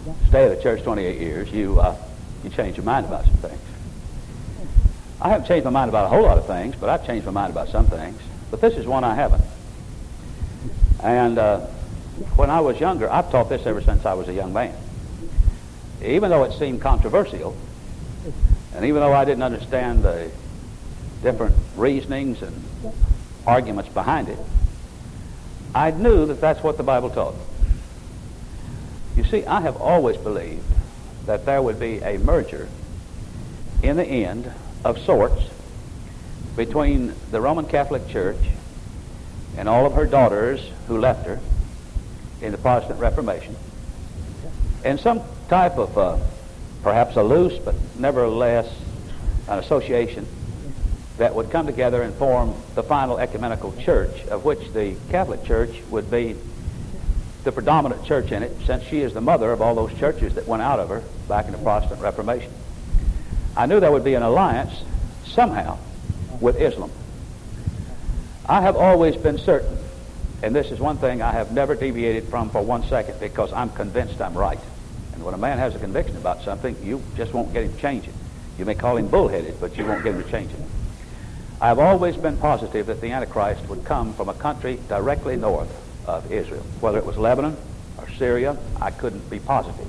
stay at a church 28 years, you change your mind about some things. I haven't changed my mind about a whole lot of things, but I've changed my mind about some things. But this is one I haven't. And when I was younger, I've taught this ever since I was a young man. Even though it seemed controversial, and even though I didn't understand the different reasonings and arguments behind it, I knew that that's what the Bible taught. You see, I have always believed that there would be a merger in the end of sorts between the Roman Catholic Church and all of her daughters who left her in the Protestant Reformation, and some type of perhaps a loose but nevertheless an association that would come together and form the final ecumenical church, of which the Catholic Church would be the predominant church in it, since she is the mother of all those churches that went out of her back in the Protestant Reformation. I knew there would be an alliance somehow with Islam. I have always been certain, and this is one thing I have never deviated from for 1 second, because I'm convinced I'm right. And when a man has a conviction about something, you just won't get him to change it. You may call him bullheaded, but you won't get him to change it. I've always been positive that the Antichrist would come from a country directly north of Israel. Whether it was Lebanon or Syria, I couldn't be positive.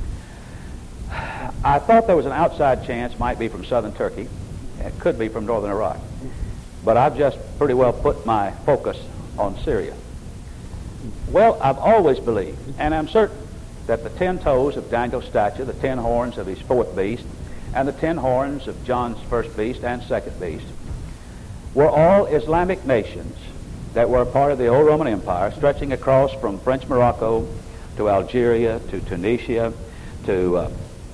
I thought there was an outside chance, might be from southern Turkey, and it could be from northern Iraq. But I've just pretty well put my focus on Syria. Well, I've always believed, and I'm certain, that the 10 toes of Daniel's statue, the 10 horns of his fourth beast, and the 10 horns of John's first beast and second beast were all Islamic nations that were a part of the old Roman Empire, stretching across from French Morocco to Algeria to Tunisia to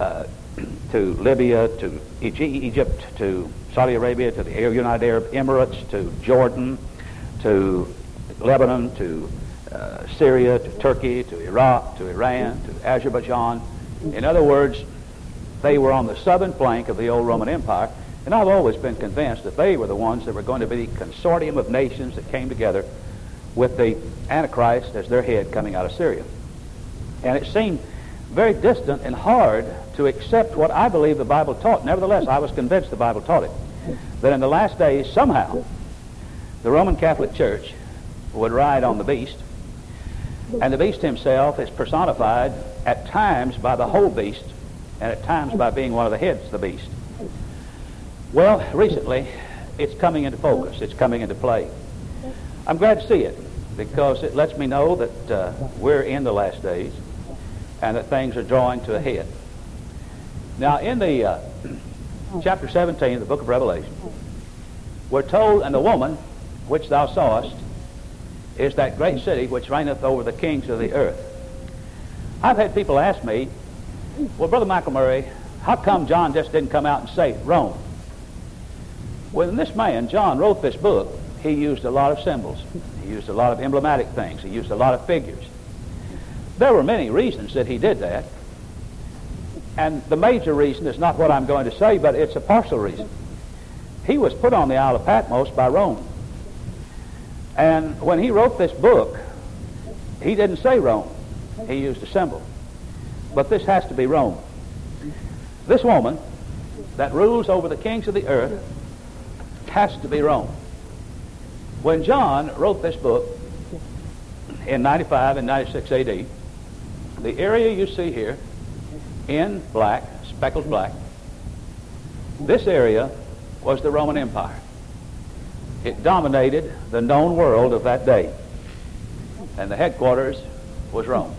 Libya to Egypt to Saudi Arabia to the United Arab Emirates to Jordan to Lebanon to Syria to Turkey to Iraq to Iran to Azerbaijan. In other words, they were on the southern flank of the old Roman Empire, and I've always been convinced that they were the ones that were going to be the consortium of nations that came together with the Antichrist as their head coming out of Syria. And it seemed very distant and hard to accept what I believe the Bible taught. Nevertheless, I was convinced the Bible taught it, that in the last days, somehow, the Roman Catholic Church would ride on the beast, and the beast himself is personified at times by the whole beast, and at times by being one of the heads of the beast. Well, recently, it's coming into focus. It's coming into play. I'm glad to see it, because it lets me know that we're in the last days and that things are drawing to a head. Now, in the chapter 17 of the book of Revelation, we're told, and the woman which thou sawest is that great city which reigneth over the kings of the earth. I've had people ask me, well, Brother Michael Murray, how come John just didn't come out and say Rome? When this man, John, wrote this book, he used a lot of symbols. He used a lot of emblematic things. He used a lot of figures. There were many reasons that he did that. And the major reason is not what I'm going to say, but it's a partial reason. He was put on the Isle of Patmos by Rome. And when he wrote this book, he didn't say Rome. He used a symbol. But this has to be Rome. This woman that rules over the kings of the earth has to be Rome. When John wrote this book in 95 and 96 AD, the area you see here in black, speckled black, this area was the Roman Empire. It dominated the known world of that day, and the headquarters was Rome.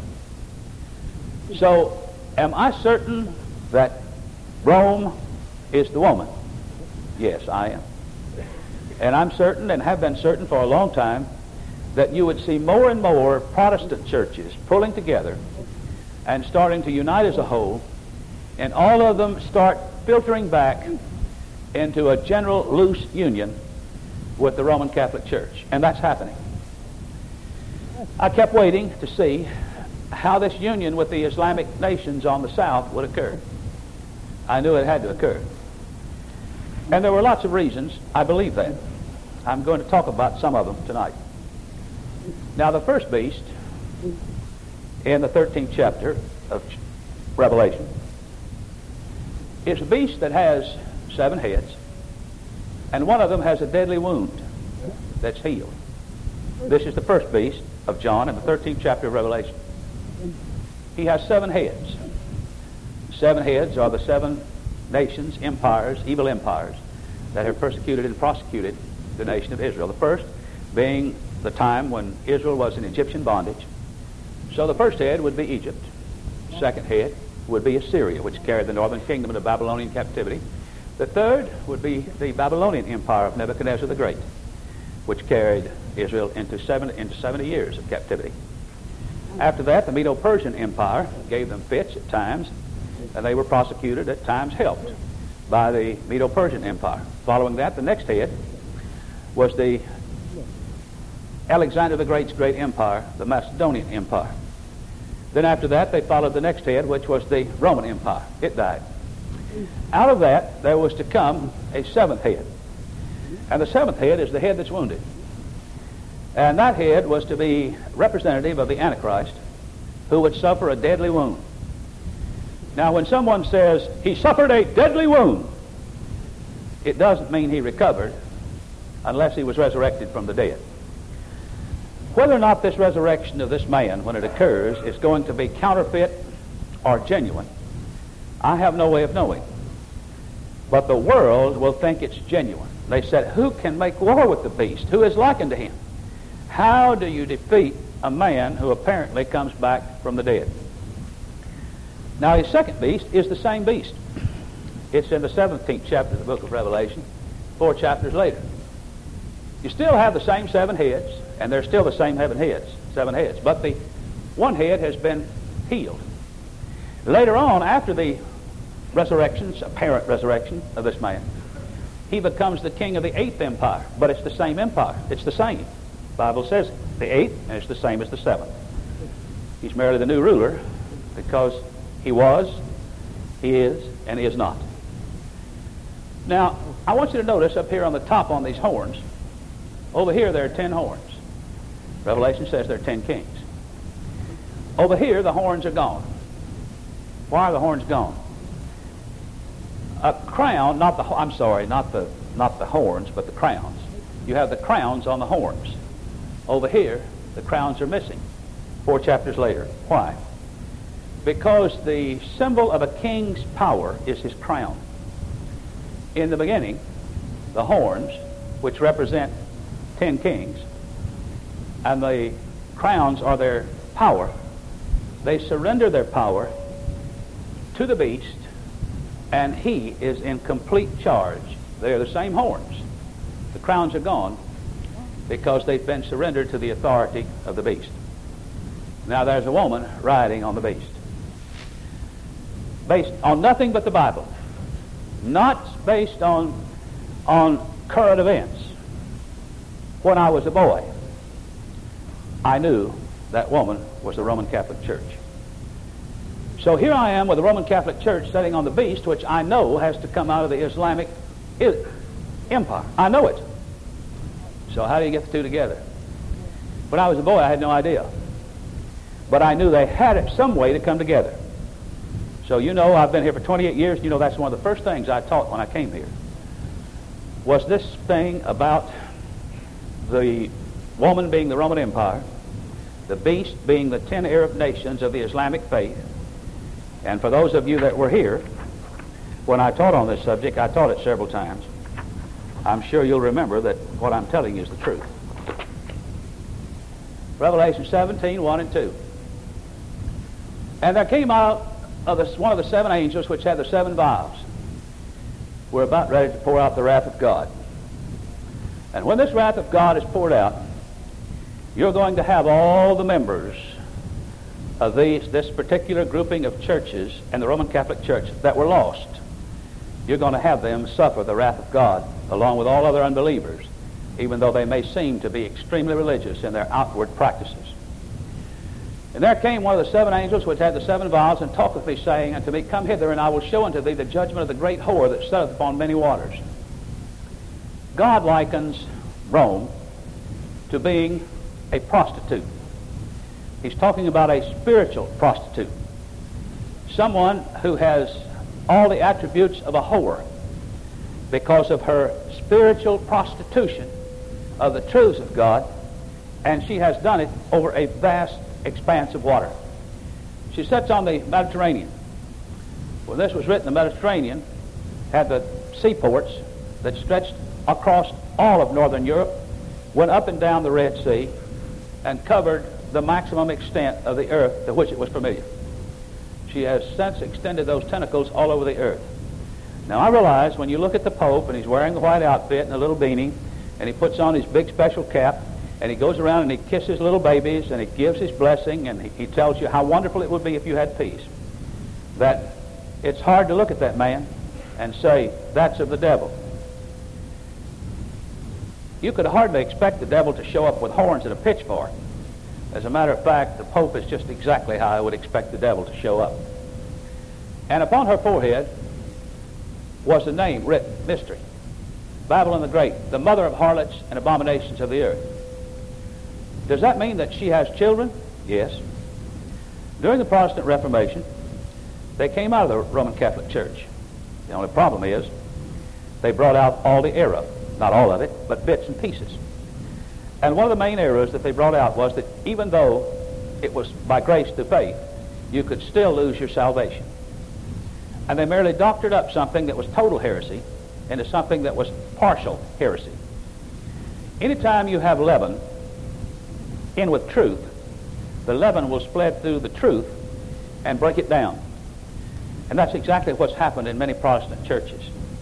So, am I certain that Rome is the woman? Yes, I am. And I'm certain, and have been certain for a long time, that you would see more and more Protestant churches pulling together and starting to unite as a whole, and all of them start filtering back into a general loose union with the Roman Catholic Church. And that's happening. I kept waiting to see how this union with the Islamic nations on the south would occur. I knew it had to occur. And there were lots of reasons I believe that. I'm going to talk about some of them tonight. Now, the first beast in the 13th chapter of Revelation is a beast that has 7 heads, and one of them has a deadly wound that's healed. This is the first beast of John in the 13th chapter of Revelation. He has 7 heads. 7 heads are the 7 nations, empires, evil empires that have persecuted and prosecuted the nation of Israel. The first being the time when Israel was in Egyptian bondage. So the first head would be Egypt. Second head would be Assyria, which carried the northern kingdom into Babylonian captivity. The third would be the Babylonian empire of Nebuchadnezzar the Great, which carried Israel into 70 years of captivity. After that, the Medo-Persian Empire gave them fits at times, and they were prosecuted, at times helped, by the Medo-Persian Empire. Following that, the next head was the Alexander the Great's great empire, the Macedonian Empire. Then after that, they followed the next head, which was the Roman Empire. It died. Out of that, there was to come a 7th head. And the 7th head is the head that's wounded. And that head was to be representative of the Antichrist, who would suffer a deadly wound. Now, when someone says he suffered a deadly wound, it doesn't mean he recovered unless he was resurrected from the dead. Whether or not this resurrection of this man, when it occurs, is going to be counterfeit or genuine, I have no way of knowing. But the world will think it's genuine. They said, who can make war with the beast? Who is likened to him? How do you defeat a man who apparently comes back from the dead? Now, his second beast is the same beast. It's in the 17th chapter of the book of Revelation, 4 chapters later. You still have the same 7 heads, and they're still the same 7 heads, but the one head has been healed. Later on, after the apparent resurrection of this man, he becomes the king of the 8th empire, but it's the same empire. It's the same. The Bible says the 8th, and it's the same as the 7th. He's merely the new ruler because he was, he is, and he is not. Now, I want you to notice up here on the top on these horns, over here there are 10 horns. Revelation says there are 10 kings. Over here the horns are gone. Why are the horns gone? A crown, not the horns, but the crowns. You have the crowns on the horns. Over here, the crowns are missing. 4 chapters later. Why? Because the symbol of a king's power is his crown. In the beginning, the horns, which represent 10 kings, and the crowns are their power, they surrender their power to the beast, and he is in complete charge. They are the same horns. The crowns are gone because they've been surrendered to the authority of the beast. Now there's a woman riding on the beast, based on nothing but the Bible, not based on current events. When I was a boy, I knew that woman was the Roman Catholic Church. So here I am with the Roman Catholic Church sitting on the beast, which I know has to come out of the Islamic empire. I know it. So how do you get the two together? When I was a boy, I had no idea. But I knew they had it some way to come together. So you know, I've been here for 28 years. You know, that's one of the first things I taught when I came here, was this thing about the woman being the Roman Empire, the beast being the 10 Arab nations of the Islamic faith. And for those of you that were here, when I taught on this subject, I taught it several times. I'm sure you'll remember that what I'm telling you is the truth. Revelation 17, 1 and 2. And there came out of one of the 7 angels which had the 7 vials. We're about ready to pour out the wrath of God. And when this wrath of God is poured out, you're going to have all the members of this particular grouping of churches and the Roman Catholic Church that were lost. You're going to have them suffer the wrath of God along with all other unbelievers, even though they may seem to be extremely religious in their outward practices. And there came one of the 7 angels which had the 7 vials, and talked with me, saying unto me, Come hither, and I will show unto thee the judgment of the great whore that sitteth upon many waters. God likens Rome to being a prostitute. He's talking about a spiritual prostitute. someone who has all the attributes of a whore because of her spiritual prostitution of the truths of God, and she has done it over a vast expanse of water. She sits on the Mediterranean. When this was written, the Mediterranean had the seaports that stretched across all of northern Europe, went up and down the Red Sea, and covered the maximum extent of the earth to which it was familiar. She has since extended those tentacles all over the earth. Now I realize when you look at the Pope and he's wearing a white outfit and a little beanie, and he puts on his big special cap, and he goes around and he kisses little babies, and he gives his blessing, and he tells you how wonderful it would be if you had peace, that it's hard to look at that man and say, that's of the devil. You could hardly expect the devil to show up with horns and a pitchfork. As a matter of fact, the Pope is just exactly how I would expect the devil to show up. And upon her forehead was the name written, Mystery, Babylon the Great, the mother of harlots and abominations of the earth. Does that mean that she has children? Yes. During the Protestant Reformation, they came out of the Roman Catholic Church. The only problem is they brought out all the error. Not all of it, but bits and pieces. And one of the main errors that they brought out was that even though it was by grace through faith, you could still lose your salvation. And they merely doctored up something that was total heresy into something that was partial heresy. Anytime you have leaven in with truth, the leaven will spread through the truth and break it down. And that's exactly what's happened in many Protestant churches.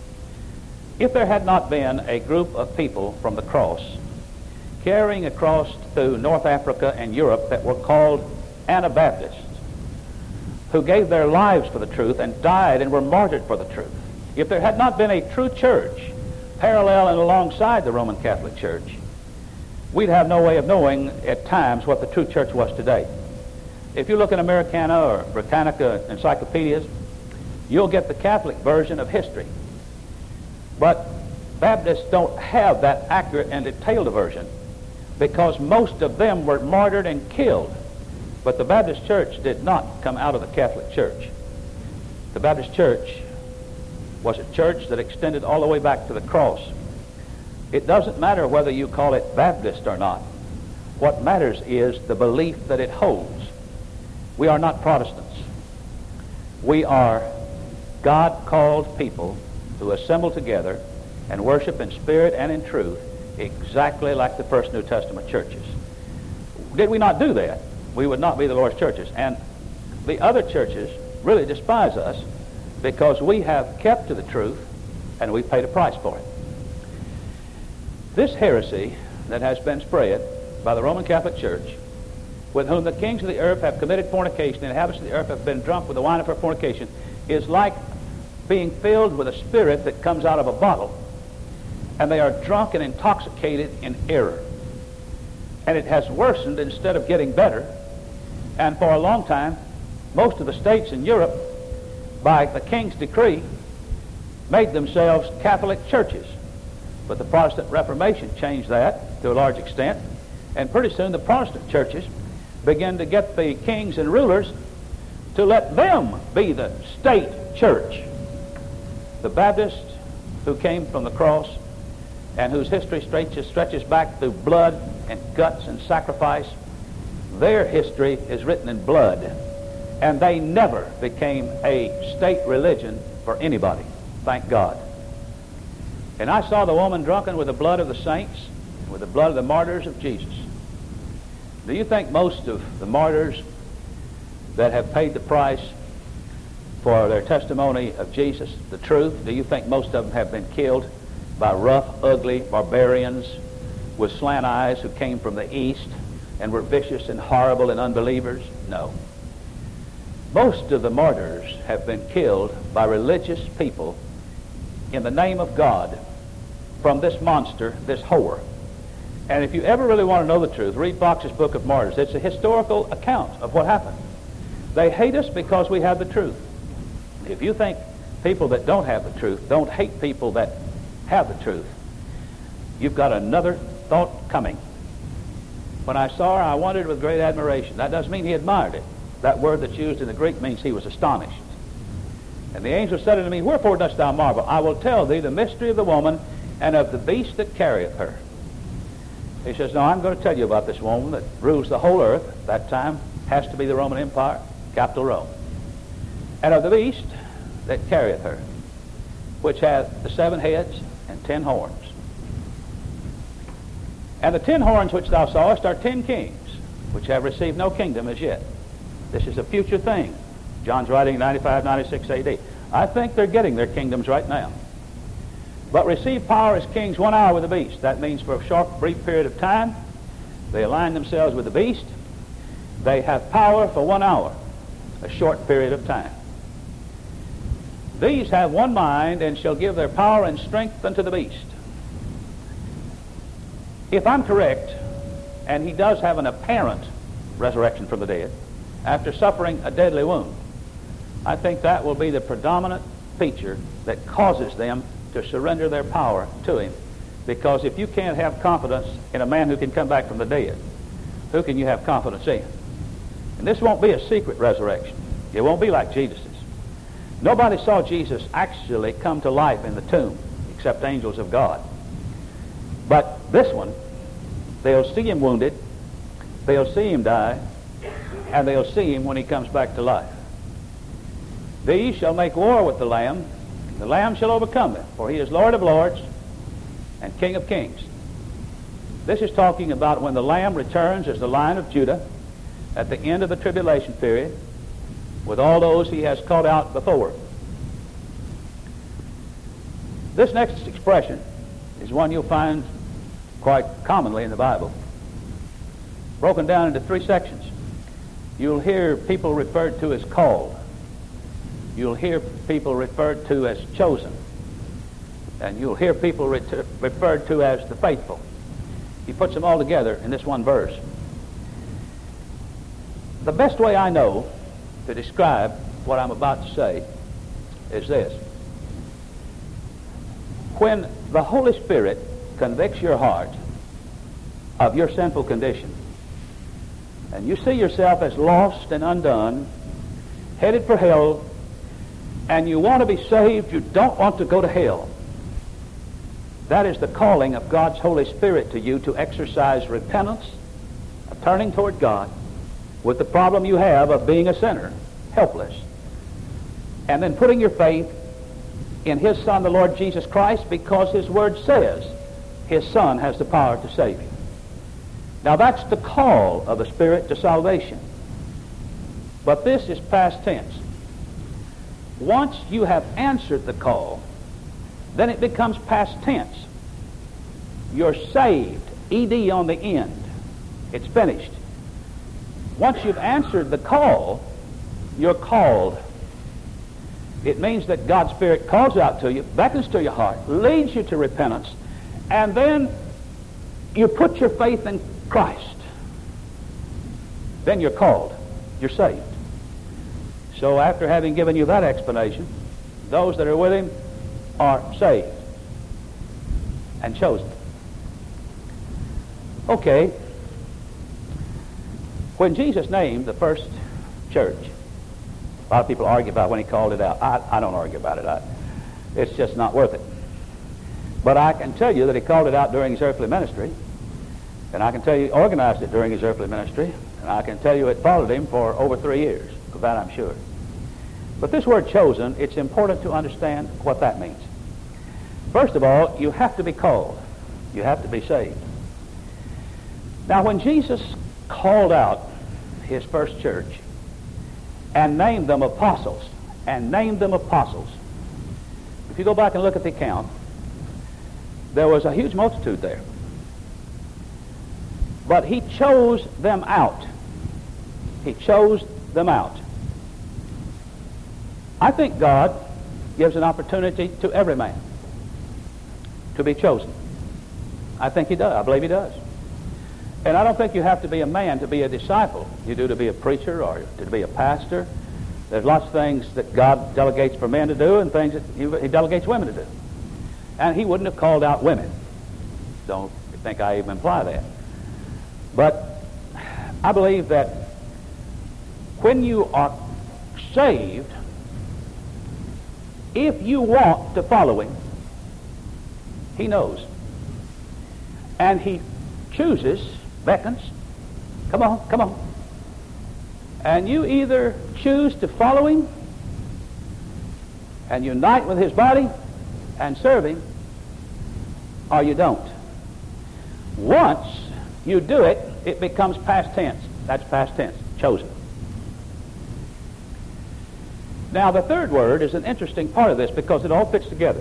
If there had not been a group of people from the cross carrying across through North Africa and Europe that were called Anabaptists, who gave their lives for the truth and died and were martyred for the truth, if there had not been a true church parallel and alongside the Roman Catholic Church, we'd have no way of knowing at times what the true church was today. If you look in Americana or Britannica encyclopedias, you'll get the Catholic version of history. But Baptists don't have that accurate and detailed a version because most of them were martyred and killed. But the Baptist Church did not come out of the Catholic Church. The Baptist Church was a church that extended all the way back to the cross. It doesn't matter whether you call it Baptist or not. What matters is the belief that it holds. We are not Protestants. We are God-called people who assemble together and worship in spirit and in truth exactly like the first New Testament churches. Did we not do that, we would not be the Lord's churches. And the other churches really despise us because we have kept to the truth and we paid a price for it. This heresy that has been spread by the Roman Catholic Church, with whom the kings of the earth have committed fornication, the inhabitants of the earth have been drunk with the wine of her fornication, is like being filled with a spirit that comes out of a bottle, and they are drunk and intoxicated in error. And it has worsened instead of getting better. And for a long time, most of the states in Europe, by the king's decree, made themselves Catholic churches. But the Protestant Reformation changed that to a large extent, and pretty soon the Protestant churches began to get the kings and rulers to let them be the state church. The Baptists who came from the cross and whose history stretches back through blood and guts and sacrifice, their history is written in blood, and they never became a state religion for anybody, thank God. And I saw the woman drunken with the blood of the saints and with the blood of the martyrs of Jesus. Do you think most of the martyrs that have paid the price for their testimony of Jesus, the truth, do you think most of them have been killed by rough, ugly barbarians with slant eyes who came from the east and were vicious and horrible and unbelievers? No. Most of the martyrs have been killed by religious people in the name of God from this monster, this whore. And if you ever really want to know the truth, read Fox's Book of Martyrs. It's a historical account of what happened. They hate us because we have the truth. If you think people that don't have the truth don't hate people that have the truth, you've got another thought coming. When I saw her, I wondered with great admiration. That doesn't mean he admired it. That word that's used in the Greek means he was astonished. And the angel said unto me, Wherefore dost thou marvel? I will tell thee the mystery of the woman and of the beast that carrieth her. He says, no, I'm going to tell you about this woman that rules the whole earth. At that time has to be the Roman Empire, capital Rome. And of the beast that carrieth her, which hath the 7 heads and 10 horns. And the 10 horns which thou sawest are 10 kings, which have received no kingdom as yet. This is a future thing. John's writing 95, 96 AD. I think they're getting their kingdoms right now. But receive power as kings 1 hour with the beast. That means for a short, brief period of time, they align themselves with the beast. They have power for 1 hour, a short period of time. These have one mind and shall give their power and strength unto the beast. If I'm correct, and he does have an apparent resurrection from the dead, after suffering a deadly wound, I think that will be the predominant feature that causes them to surrender their power to him. Because if you can't have confidence in a man who can come back from the dead, who can you have confidence in? And this won't be a secret resurrection. It won't be like Jesus's. Nobody saw Jesus actually come to life in the tomb except angels of God. But this one, they'll see him wounded, they'll see him die, and they'll see him when he comes back to life. These shall make war with the Lamb. The Lamb shall overcome them, for he is Lord of lords and King of kings. This is talking about when the Lamb returns as the Lion of Judah at the end of the tribulation period with all those he has called out before. This next expression is one you'll find quite commonly in the Bible, broken down into 3 sections. You'll hear people referred to as called. You'll hear people referred to as chosen. And you'll hear people referred to as the faithful. He puts them all together in this one verse. The best way I know to describe what I'm about to say is this. When the Holy Spirit convicts your heart of your sinful condition, and you see yourself as lost and undone, headed for hell, and you want to be saved, you don't want to go to hell. That is the calling of God's Holy Spirit to you to exercise repentance, a turning toward God, with the problem you have of being a sinner, helpless, and then putting your faith in His Son, the Lord Jesus Christ, because His Word says His Son has the power to save you. Now that's the call of the Spirit to salvation. But this is past tense. Once you have answered the call, then it becomes past tense. You're saved, ED on the end. It's finished. Once you've answered the call, you're called. It means that God's Spirit calls out to you, beckons to your heart, leads you to repentance, and then you put your faith in Christ. Then you're called. You're saved. So after having given you that explanation, those that are with Him are saved and chosen. Okay. When Jesus named the first church, a lot of people argue about when He called it out. I don't argue about it. It's just not worth it. But I can tell you that He called it out during His earthly ministry, and I can tell you He organized it during His earthly ministry, and I can tell you it followed Him for over 3 years. Of that I'm sure. But this word chosen, it's important to understand what that means. First of all, you have to be called. You have to be saved. Now, when Jesus called out His first church and named them apostles, if you go back and look at the account, there was a huge multitude there. But He chose them out. He chose them out. I think God gives an opportunity to every man to be chosen. I think He does. I believe He does. And I don't think you have to be a man to be a disciple. You do to be a preacher or to be a pastor. There's lots of things that God delegates for men to do and things that He delegates women to do. And He wouldn't have called out women. Don't think I even imply that. But I believe that when you are saved, if you want to follow him, he knows. And he chooses, beckons, come on, come on. And you either choose to follow him and unite with his body and serve him, or you don't. Once you do it, it becomes past tense. That's past tense, chosen. Now, the third word is an interesting part of this because it all fits together.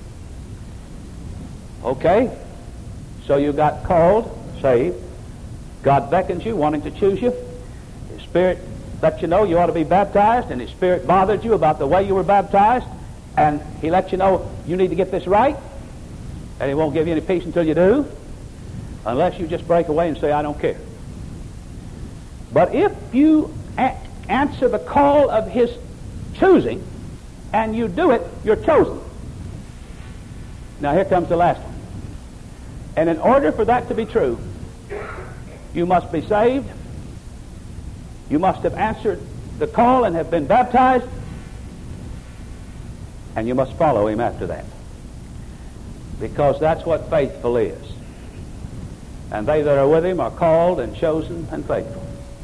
Okay? So you got called, saved. God beckons you, wanting to choose you. His Spirit lets you know you ought to be baptized, and His Spirit bothered you about the way you were baptized, and He lets you know you need to get this right, and He won't give you any peace until you do, unless you just break away and say, I don't care. But if you answer the call of His choosing, and you do it, you're chosen. Now here comes the last one. And in order for that to be true, you must be saved, you must have answered the call and have been baptized, and you must follow Him after that. Because that's what faithful is. And they that are with Him are called and chosen and faithful.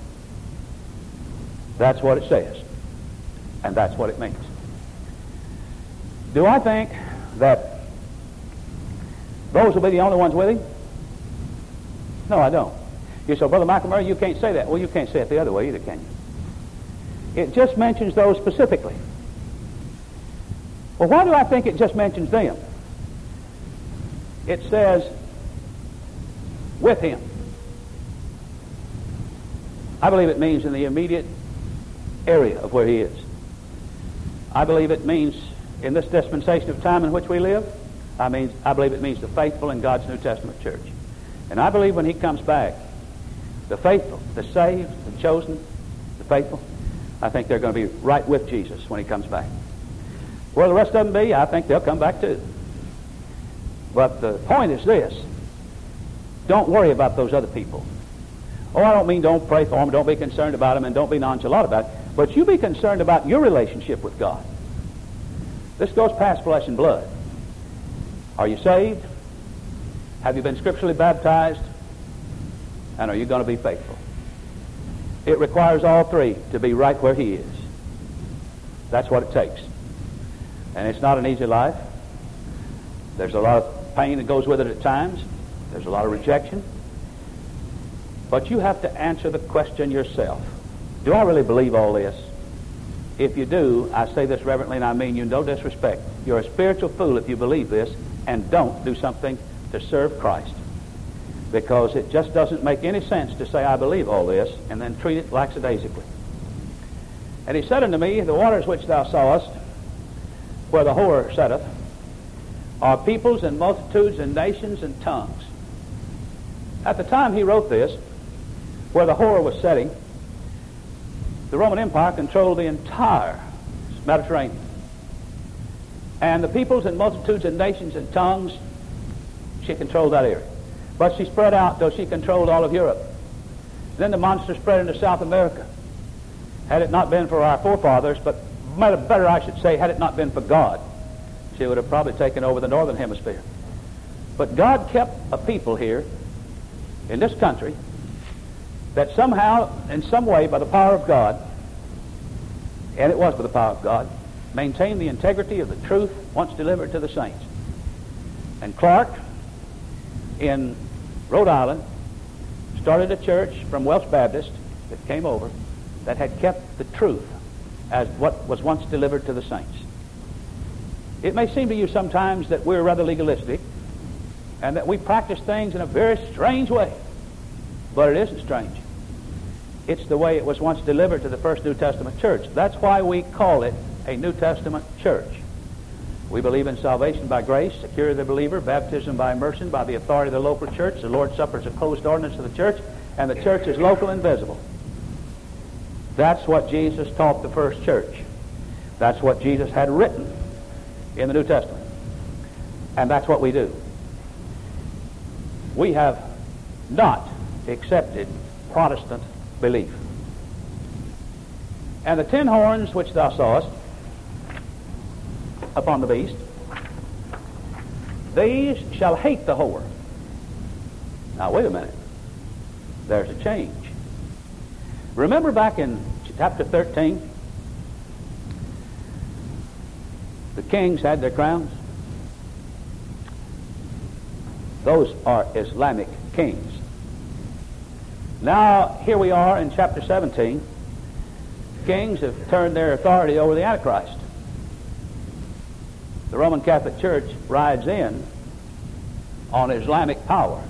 That's what it says. And that's what it means. Do I think that those will be the only ones with Him? No, I don't. You say, Brother McElmurray, you can't say that. Well, you can't say it the other way either, can you? It just mentions those specifically. Well, why do I think it just mentions them? It says, with Him. I believe it means in the immediate area of where He is. I believe it means in this dispensation of time in which we live, I believe it means the faithful in God's New Testament church. And I believe when He comes back, the faithful, the saved, the chosen, the faithful, I think they're going to be right with Jesus when He comes back. Where the rest of them be, I think they'll come back too. But the point is this: don't worry about those other people. Oh, I don't mean don't pray for them, don't be concerned about them, and don't be nonchalant about it. But you be concerned about your relationship with God. This goes past flesh and blood. Are you saved? Have you been scripturally baptized? And are you going to be faithful? It requires all three to be right where He is. That's what it takes. And it's not an easy life. There's a lot of pain that goes with it at times. There's a lot of rejection. But you have to answer the question yourself. Do I really believe all this? If you do, I say this reverently and I mean you no disrespect. You're a spiritual fool if you believe this and don't do something to serve Christ. Because it just doesn't make any sense to say I believe all this and then treat it lackadaisically. And He said unto me, the waters which thou sawest, where the whore sitteth, are peoples and multitudes and nations and tongues. At the time he wrote this, where the whore was sitting, the Roman Empire controlled the entire Mediterranean. And the peoples and multitudes and nations and tongues, she controlled that area. But she spread out till she controlled all of Europe. Then the monster spread into South America. Had it not been for our forefathers, but better I should say, had it not been for God, she would have probably taken over the northern hemisphere. But God kept a people here in this country that somehow, in some way, by the power of God, and it was by the power of God, maintained the integrity of the truth once delivered to the saints. And Clark, in Rhode Island, started a church from Welsh Baptist that came over that had kept the truth as what was once delivered to the saints. It may seem to you sometimes that we're rather legalistic and that we practice things in a very strange way, but it isn't strange. It's the way it was once delivered to the first New Testament church. That's why we call it a New Testament church. We believe in salvation by grace, secure the believer, baptism by immersion, by the authority of the local church. The Lord's Supper is a closed ordinance of the church, and the church is local and visible. That's what Jesus taught the first church. That's what Jesus had written in the New Testament. And that's what we do. We have not accepted Protestant belief. And the 10 horns which thou sawest upon the beast, these shall hate the whore. Now, wait a minute. There's a change. Remember back in chapter 13, the kings had their crowns. Those are Islamic kings. Now, here we are in chapter 17. Kings have turned their authority over the Antichrist. The Roman Catholic Church rides in on Islamic power.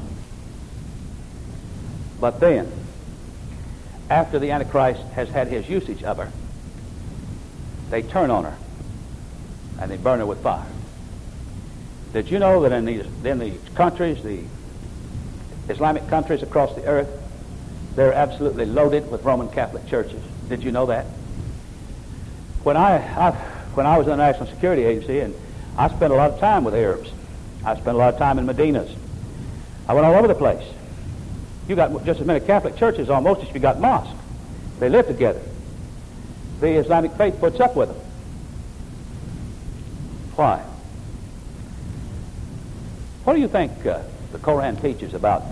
But then, after the Antichrist has had his usage of her, they turn on her and they burn her with fire. Did you know that in these countries, the Islamic countries across the earth, they're absolutely loaded with Roman Catholic churches? Did you know that? When I was in the National Security Agency, and I spent a lot of time with Arabs, I spent a lot of time in Medinas. I went all over the place. You got just as many Catholic churches almost as you got mosques. They live together. The Islamic faith puts up with them. Why? What do you think the Koran teaches about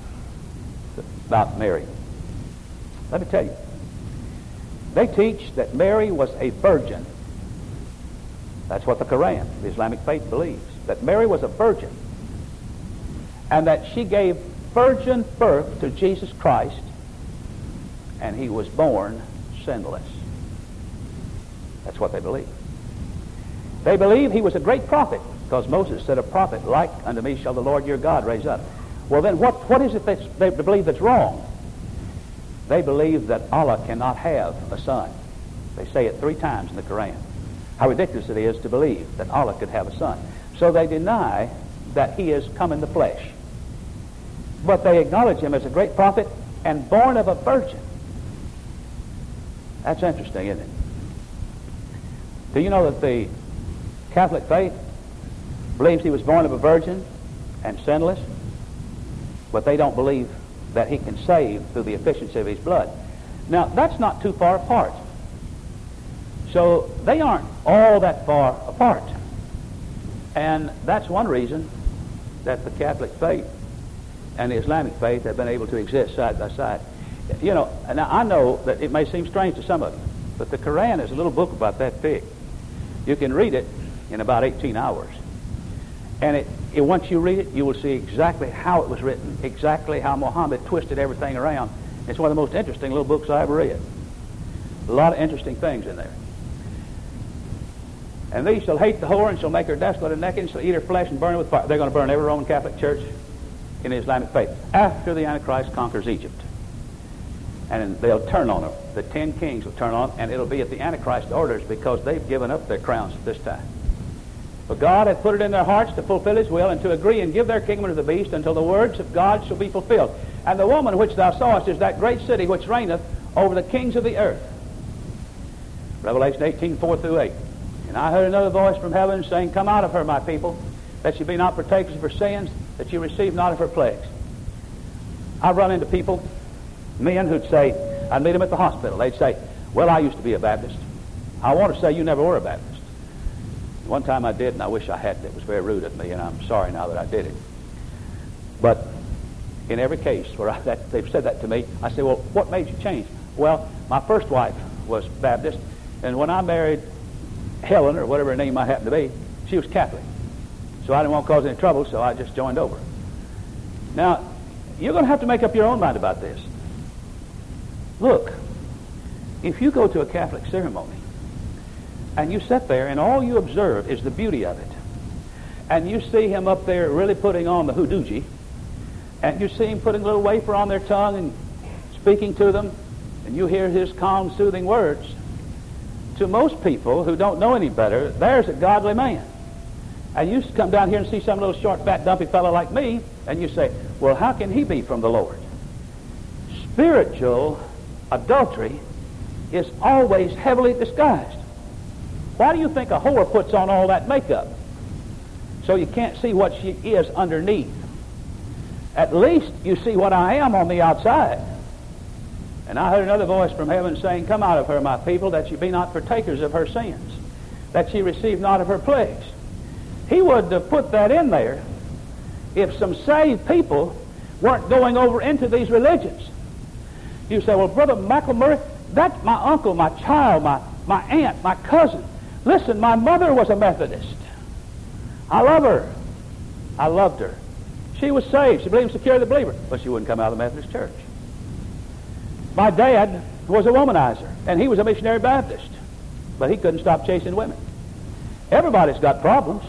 Mary? Let me tell you. They teach that Mary was a virgin. That's what the Koran, the Islamic faith, believes. That Mary was a virgin. And that she gave virgin birth to Jesus Christ, and he was born sinless. That's what they believe. They believe he was a great prophet, because Moses said, a prophet like unto me shall the Lord your God raise up. Well then, what is it that they believe that's wrong? They believe that Allah cannot have a son. They say it 3 times in the Quran. How ridiculous it is to believe that Allah could have a son. So they deny that he is come in the flesh. But they acknowledge him as a great prophet and born of a virgin. That's interesting, isn't it? Do you know that the Catholic faith believes he was born of a virgin and sinless, but they don't believe that he can save through the efficiency of his blood? Now, that's not too far apart. So they aren't all that far apart. And that's one reason that the Catholic faith and the Islamic faith have been able to exist side by side. You know, now I know that it may seem strange to some of you, but the Quran is a little book about that big. You can read it in about 18 hours. And once you read it, you will see exactly how it was written, exactly how Muhammad twisted everything around. It's one of the most interesting little books I ever read. A lot of interesting things in there. And these shall hate the whore, and shall make her desolate and naked, and shall eat her flesh and burn her with fire. They're going to burn every Roman Catholic church in the Islamic faith after the Antichrist conquers Egypt. And they'll turn on her. The 10 kings will turn on, and it'll be at the Antichrist orders, because they've given up their crowns at this time. But God hath put it in their hearts to fulfill his will, and to agree and give their kingdom to the beast, until the words of God shall be fulfilled. And the woman which thou sawest is that great city which reigneth over the kings of the earth. Revelation 18:4-8. And I heard another voice from heaven saying, Come out of her, my people, that ye be not partakers of her sins, that ye receive not of her plagues. I've run into people, men who'd say, I'd meet them at the hospital. They'd say, well, I used to be a Baptist. I want to say you never were a Baptist. One time I did, and I wish I hadn't. It was very rude of me, and I'm sorry now that I did it. But in every case where they've said that to me, I say, well, what made you change? Well, my first wife was Baptist, and when I married Helen, or whatever her name might happen to be, she was Catholic. So I didn't want to cause any trouble, so I just joined over. Now, you're going to have to make up your own mind about this. Look, if you go to a Catholic ceremony, and you sit there, and all you observe is the beauty of it, and you see him up there really putting on the hoodooji, and you see him putting a little wafer on their tongue and speaking to them, and you hear his calm, soothing words, to most people who don't know any better, there's a godly man. And you come down here and see some little short, fat, dumpy fellow like me, and you say, well, how can he be from the Lord? Spiritual adultery is always heavily disguised. Why do you think a whore puts on all that makeup? So you can't see what she is underneath. At least you see what I am on the outside. And I heard another voice from heaven saying, Come out of her, my people, that ye be not partakers of her sins, that ye receive not of her plagues. He would put that in there if some saved people weren't going over into these religions. You say, well, Brother McElmurray, that's my uncle, my child, my aunt, my cousin. Listen, my mother was a Methodist. I love her. I loved her. She was saved. She believed in security of the believer, but she wouldn't come out of the Methodist church. My dad was a womanizer, and he was a missionary Baptist, but he couldn't stop chasing women. Everybody's got problems,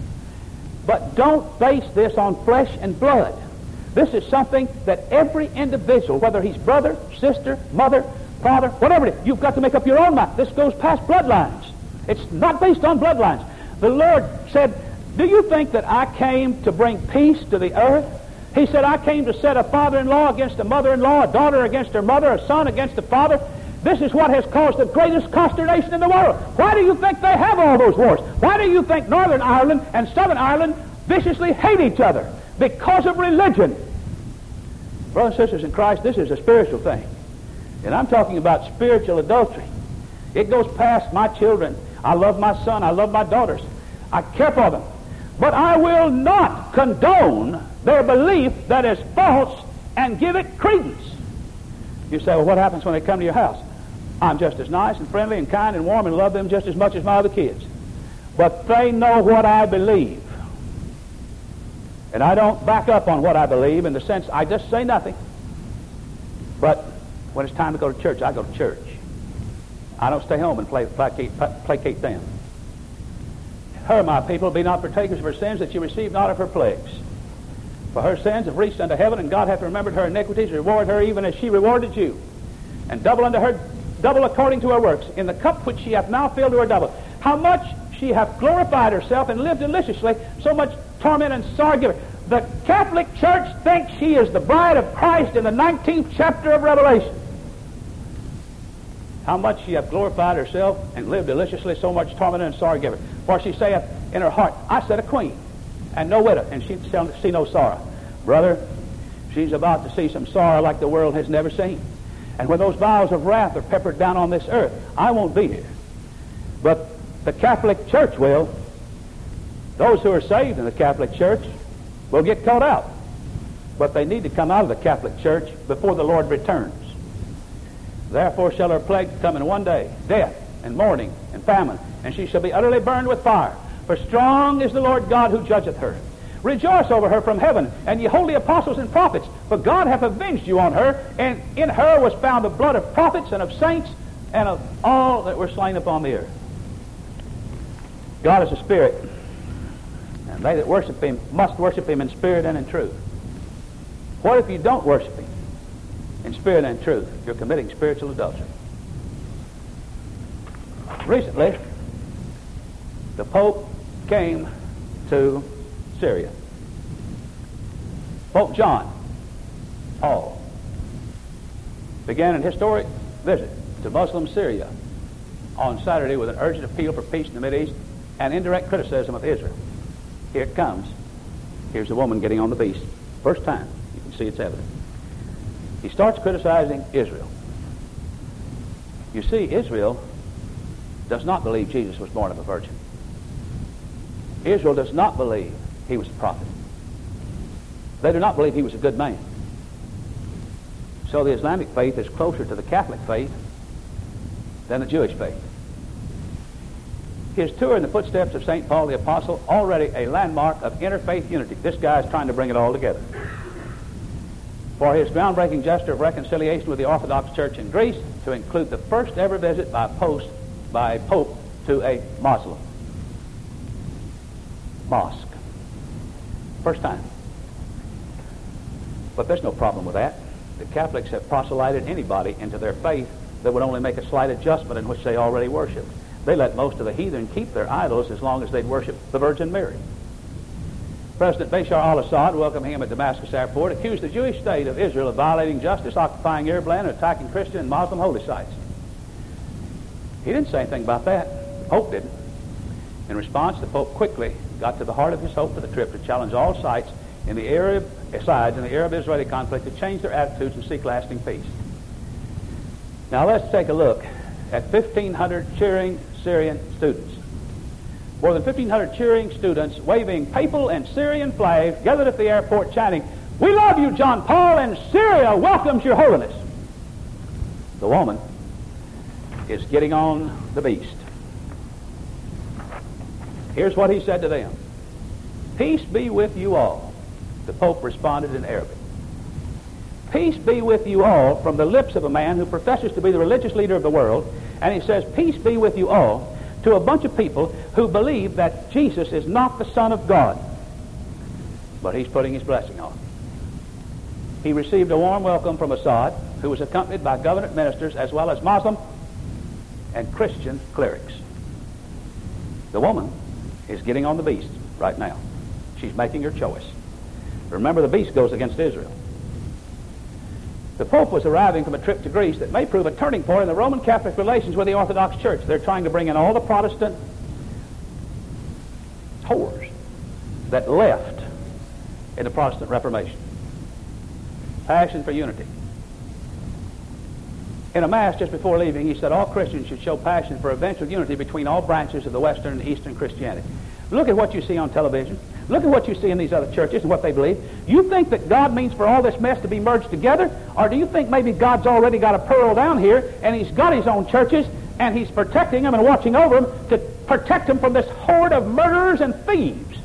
but don't base this on flesh and blood. This is something that every individual, whether he's brother, sister, mother, father, whatever it is, you've got to make up your own mind. This goes past bloodlines. It's not based on bloodlines. The Lord said, do you think that I came to bring peace to the earth? He said, I came to set a father-in-law against a mother-in-law, a daughter against her mother, a son against a father. This is what has caused the greatest consternation in the world. Why do you think they have all those wars? Why do you think Northern Ireland and Southern Ireland viciously hate each other? Because of religion. Brothers and sisters in Christ, this is a spiritual thing. And I'm talking about spiritual adultery. It goes past my children. I love my son. I love my daughters. I care for them. But I will not condone their belief that is false and give it credence. You say, well, what happens when they come to your house? I'm just as nice and friendly and kind and warm and love them just as much as my other kids. But they know what I believe. And I don't back up on what I believe in the sense I just say nothing. But when it's time to go to church, I go to church. I don't stay home and placate them. Her, my people, be not partakers of her sins, that you receive not of her plagues. For her sins have reached unto heaven, and God hath remembered her iniquities, reward her even as she rewarded you. And double unto her, double according to her works. In the cup which she hath now filled to her double. How much she hath glorified herself and lived deliciously, so much torment and sorrow given. The Catholic Church thinks she is the bride of Christ in the 19th chapter of Revelation. How much she hath glorified herself and lived deliciously, so much torment and sorrow given. For she saith in her heart, I said a queen, and no widow, and she shall see no sorrow. Brother, she's about to see some sorrow like the world has never seen. And when those vials of wrath are peppered down on this earth, I won't be here. But the Catholic Church will. Those who are saved in the Catholic Church will get caught out. But they need to come out of the Catholic Church before the Lord returns. Therefore shall her plagues come in one day, death and mourning and famine, and she shall be utterly burned with fire. For strong is the Lord God who judgeth her. Rejoice over her from heaven, and ye holy apostles and prophets, for God hath avenged you on her, and in her was found the blood of prophets and of saints and of all that were slain upon the earth. God is a spirit, and they that worship him must worship him in spirit and in truth. What if you don't worship him in spirit and in truth? You're committing spiritual adultery. Recently, the Pope came to Syria. Pope John Paul began an historic visit to Muslim Syria on Saturday with an urgent appeal for peace in the Middle East and indirect criticism of Israel. Here it comes. Here's a woman getting on the beast. First time. You can see it's evident. He starts criticizing Israel. You see, Israel does not believe Jesus was born of a virgin. Israel does not believe he was a prophet. They do not believe he was a good man. So the Islamic faith is closer to the Catholic faith than the Jewish faith. His tour in the footsteps of St. Paul the Apostle, already a landmark of interfaith unity. This guy is trying to bring it all together. For his groundbreaking gesture of reconciliation with the Orthodox Church in Greece, to include the first ever visit by a pope to a Muslim mosque. First time. But there's no problem with that. The Catholics have proselyted anybody into their faith that would only make a slight adjustment in which they already worshiped. They let most of the heathen keep their idols as long as they'd worship the Virgin Mary. President Bashar al-Assad, welcoming him at Damascus airport, accused the Jewish state of Israel of violating justice, occupying Arab land, and attacking Christian and Muslim holy sites. He didn't say anything about that. The Pope didn't. In response, the Pope quickly got to the heart of his hope for the trip to challenge all sides in the Arab-Israeli conflict to change their attitudes and seek lasting peace. Now let's take a look at 1,500 cheering Syrian students. More than 1,500 cheering students waving papal and Syrian flags gathered at the airport chanting, "We love you, John Paul, and Syria welcomes your holiness." The woman is getting on the beast. Here's what he said to them. "Peace be with you all." The Pope responded in Arabic. "Peace be with you all," from the lips of a man who professes to be the religious leader of the world, and he says, "Peace be with you all," to a bunch of people who believe that Jesus is not the Son of God. But he's putting his blessing on. He received a warm welcome from Assad, who was accompanied by government ministers as well as Muslim and Christian clerics. The woman is getting on the beast right now. She's making her choice. Remember, the beast goes against Israel. The Pope was arriving from a trip to Greece that may prove a turning point in the Roman Catholic relations with the Orthodox Church. They're trying to bring in all the Protestant whores that left in the Protestant Reformation. Passion for unity. In a Mass just before leaving, he said all Christians should show passion for eventual unity between all branches of the Western and Eastern Christianity. Look at what you see on television. Look at what you see in these other churches and what they believe. You think that God means for all this mess to be merged together? Or do you think maybe God's already got a pearl down here and he's got his own churches and he's protecting them and watching over them to protect them from this horde of murderers and thieves?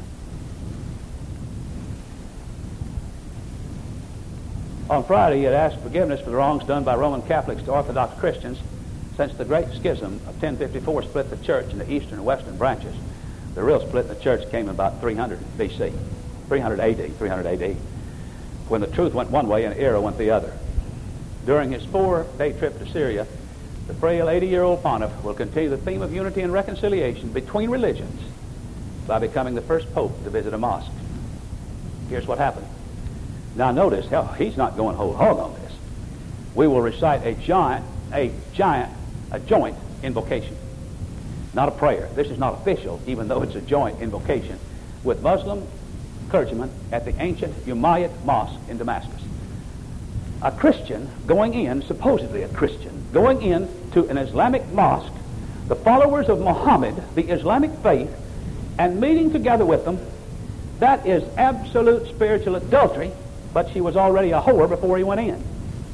On Friday, he had asked forgiveness for the wrongs done by Roman Catholics to Orthodox Christians since the Great Schism of 1054 split the church into eastern and western branches. The real split in the church came in about 300 BC, 300 AD, when the truth went one way and error went the other. During his 4-day trip to Syria, the frail 80-year-old pontiff will continue the theme of unity and reconciliation between religions by becoming the first pope to visit a mosque. Here's what happened. Now notice, he's not going whole hog on this. We will recite a joint invocation. Not a prayer. This is not official, even though it's a joint invocation with Muslim clergymen at the ancient Umayyad Mosque in Damascus. A Christian going in, supposedly a Christian, going in to an Islamic mosque, the followers of Muhammad, the Islamic faith, and meeting together with them, that is absolute spiritual adultery, but she was already a whore before he went in.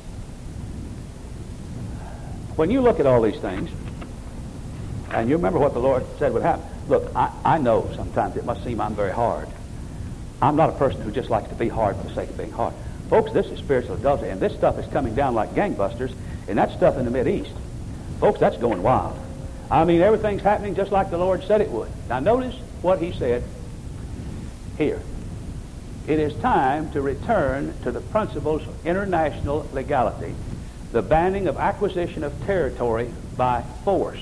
When you look at all these things, and you remember what the Lord said would happen. Look, I know sometimes it must seem I'm very hard. I'm not a person who just likes to be hard for the sake of being hard. Folks, this is spiritual adultery, and this stuff is coming down like gangbusters, and that stuff in the Mideast. Folks, that's going wild. I mean, everything's happening just like the Lord said it would. Now notice what he said here. It is time to return to the principles of international legality, the banning of acquisition of territory by force.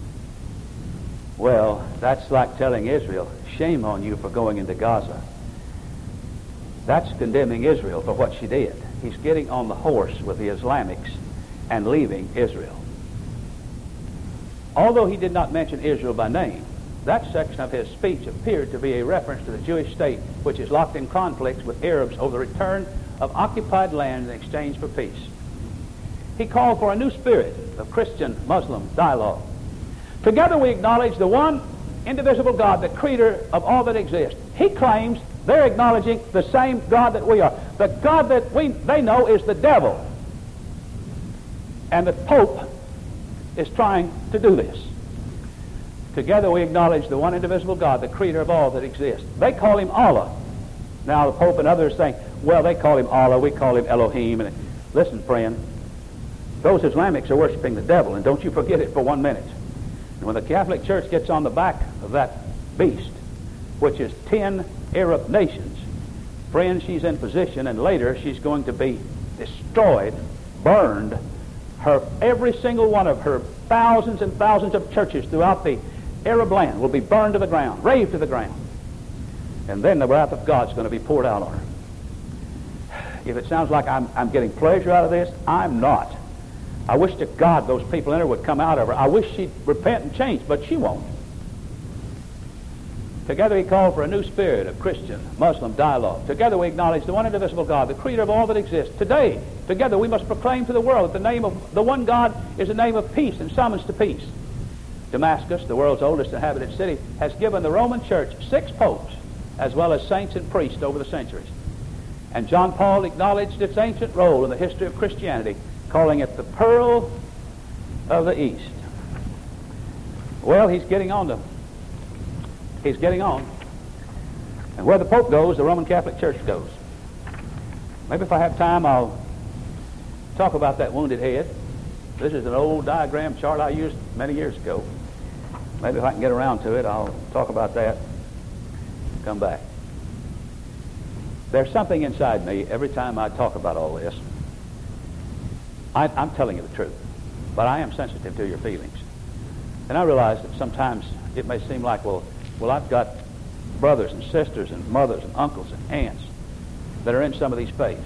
Well, that's like telling Israel, shame on you for going into Gaza. That's condemning Israel for what she did. He's getting on the horse with the Islamics and leaving Israel. Although he did not mention Israel by name, that section of his speech appeared to be a reference to the Jewish state, which is locked in conflicts with Arabs over the return of occupied land in exchange for peace. He called for a new spirit of Christian-Muslim dialogue. Together we acknowledge the one indivisible God, the creator of all that exists. He claims they're acknowledging the same God that we are. The God that they know is the devil. And the Pope is trying to do this. Together we acknowledge the one indivisible God, the creator of all that exists. They call him Allah. Now the Pope and others saying, well, they call him Allah, we call him Elohim. And listen, friend, those Islamics are worshiping the devil, and don't you forget it for 1 minute. And when the Catholic Church gets on the back of that beast, which is 10 Arab nations, friend, she's in position, and later she's going to be destroyed, burned. Every single one of her thousands and thousands of churches throughout the Arab land will be burned to the ground, raved to the ground. And then the wrath of God's going to be poured out on her. If it sounds like I'm getting pleasure out of this, I'm not. I wish to God those people in her would come out of her. I wish she'd repent and change, but she won't. Together we call for a new spirit of Christian, Muslim dialogue. Together we acknowledge the one indivisible God, the creator of all that exists. Today, together we must proclaim to the world that the name of the one God is a name of peace and summons to peace. Damascus, the world's oldest inhabited city, has given the Roman Church 6 popes, as well as saints and priests over the centuries. And John Paul acknowledged its ancient role in the history of Christianity, calling it the pearl of the East. Well, he's getting on. And where the Pope goes, the Roman Catholic Church goes. Maybe if I have time, I'll talk about that wounded head. This is an old diagram chart I used many years ago. Maybe if I can get around to it, I'll talk about that. Come back. There's something inside me every time I talk about all this. I'm telling you the truth, but I am sensitive to your feelings. And I realize that sometimes it may seem like, well, I've got brothers and sisters and mothers and uncles and aunts that are in some of these faiths.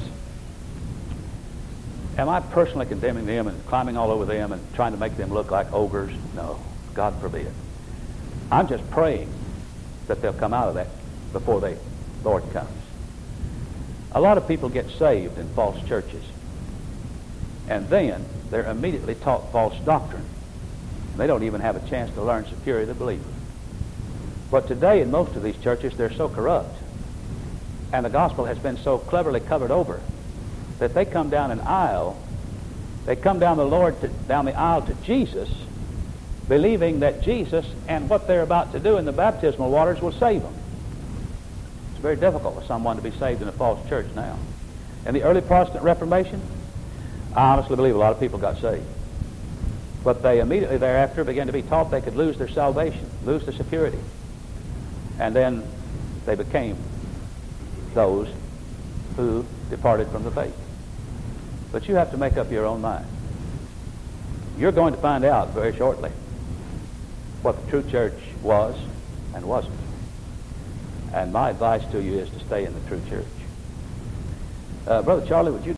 Am I personally condemning them and climbing all over them and trying to make them look like ogres? No, God forbid. I'm just praying that they'll come out of that before the Lord comes. A lot of people get saved in false churches, and then they're immediately taught false doctrine. They don't even have a chance to learn superior to the believer. But today in most of these churches, they're so corrupt, and the gospel has been so cleverly covered over, that they come down an aisle, they come down down the aisle to Jesus, believing that Jesus and what they're about to do in the baptismal waters will save them. It's very difficult for someone to be saved in a false church now. In the early Protestant Reformation, I honestly believe a lot of people got saved. But they immediately thereafter began to be taught they could lose their salvation, lose their security. And then they became those who departed from the faith. But you have to make up your own mind. You're going to find out very shortly what the true church was and wasn't. And my advice to you is to stay in the true church. Brother Charlie, would you